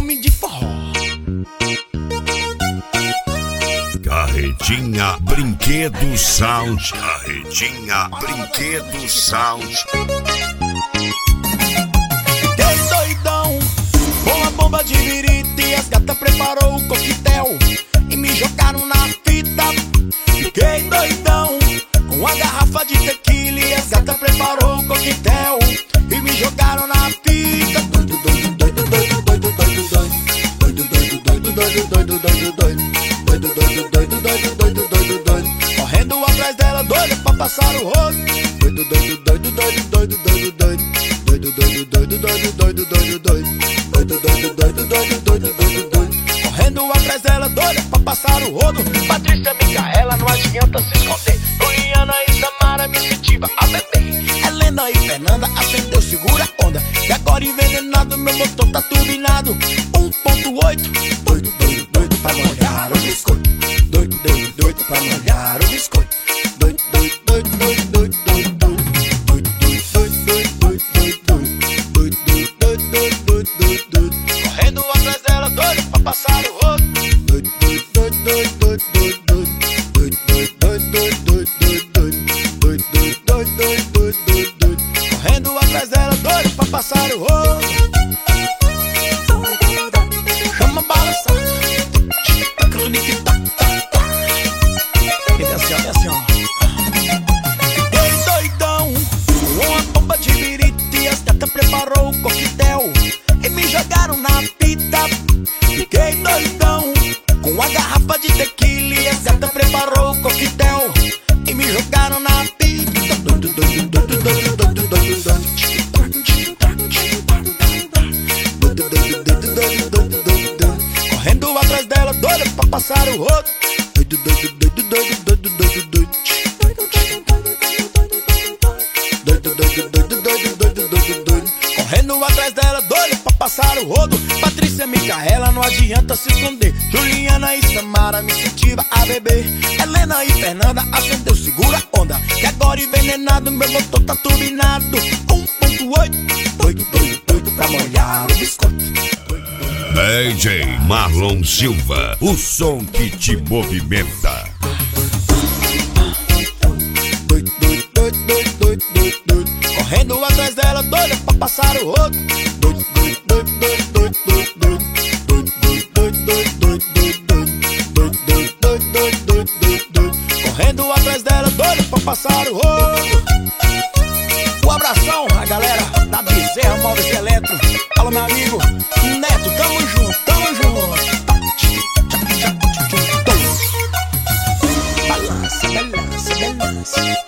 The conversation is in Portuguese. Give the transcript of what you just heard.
nome de forró. Carretinha Brinquedo Sound. Carretinha Brinquedo Sound. Fiquei doidão com a bomba de birita e as gatas preparou o coquetel e me jogaram na fita. Fiquei doidão com a garrafa de tequila e as gatas preparou o coquetel e me jogaram na fita. Doido, doido, doido, doido, doido, doido, doido, doido, doido, doido, doido, doido, doido. Doido, doido, doido, doido, doido, doido, doido. Correndo atrás dela, doido pra passar o rodo. Doido, doido, doido, doido, doido, doido, doido. Doido, doido, doido, doido, doido, doido, doido. Doido, doido, doido, doido, doido, doido, doido. Correndo atrás dela, doido pra passar o rodo. Patrícia, Micaela, não adianta se esconder. Juliana e Samara me incentiva a beber. Helena e Fernanda acendeu, segura a onda. E agora envenenado, meu motor tá turbinado. 1.8. Doido, doido, doido pra molhar o biscoito. Doido, doido, doido pra molhar o biscoito. Doido, doido, doido, doido, doido, doido, doido. Doido, doido, doido, doido, doido, doido. Doido, doido, doido, doido, doido, doido. Correndo atrás dela, doido pra passar o rodo. Doido, doido, doido, doido, doido, doido. Doido, doido, doido, doido, doido, doido. Doido, doido, doido, doido, doido, doido. Correndo atrás dela, doido pra passar o rodo. Chama balançar. E desce, ó, desce, ó. Fiquei doidão com uma bomba de birita e as gatas preparou o coquetel e me jogaram na pita. Fiquei doidão com a garrafa de tequila e as gatas preparou o coquetel e me jogaram na pita. Doido, doido, doido, doido, doido, doido, doido. Doido, doido, doido, doido, doido, doido, doido. Correndo atrás dela, doido pra passar o rodo. Doido, doido, doido, doido, doido, doido, doido. Doido, doido, doido, doido, doido, doido, doido. Correndo atrás dela, doido pra passar o rodo. Patrícia, Micaela, não adianta se esconder. Juliana e Samara me incentiva a beber. Helena e Fernanda acendeu, segura a onda. Que agora envenenado, meu motor tá turbinado. 1.8. Doido, doido, doido pra molhar o biscoito. DJ Marlon Silva, o som que te movimenta. Doido, doido, doido, doido, doido, doido, doido. Correndo atrás dela, doido pra passar o rodo. Doido, doido, doido, doido, doido, doido, doido. Doido, doido, doido, doido, doido, doido. Doido, doido, doido, doido, doido, doido. Correndo atrás dela, doido pra passar o rodo. Um abração a galera da Bezerra Móveis e Eletro. Alô, meu amigo Neto, tamo junto, tamo junto. Balança, balança, balança.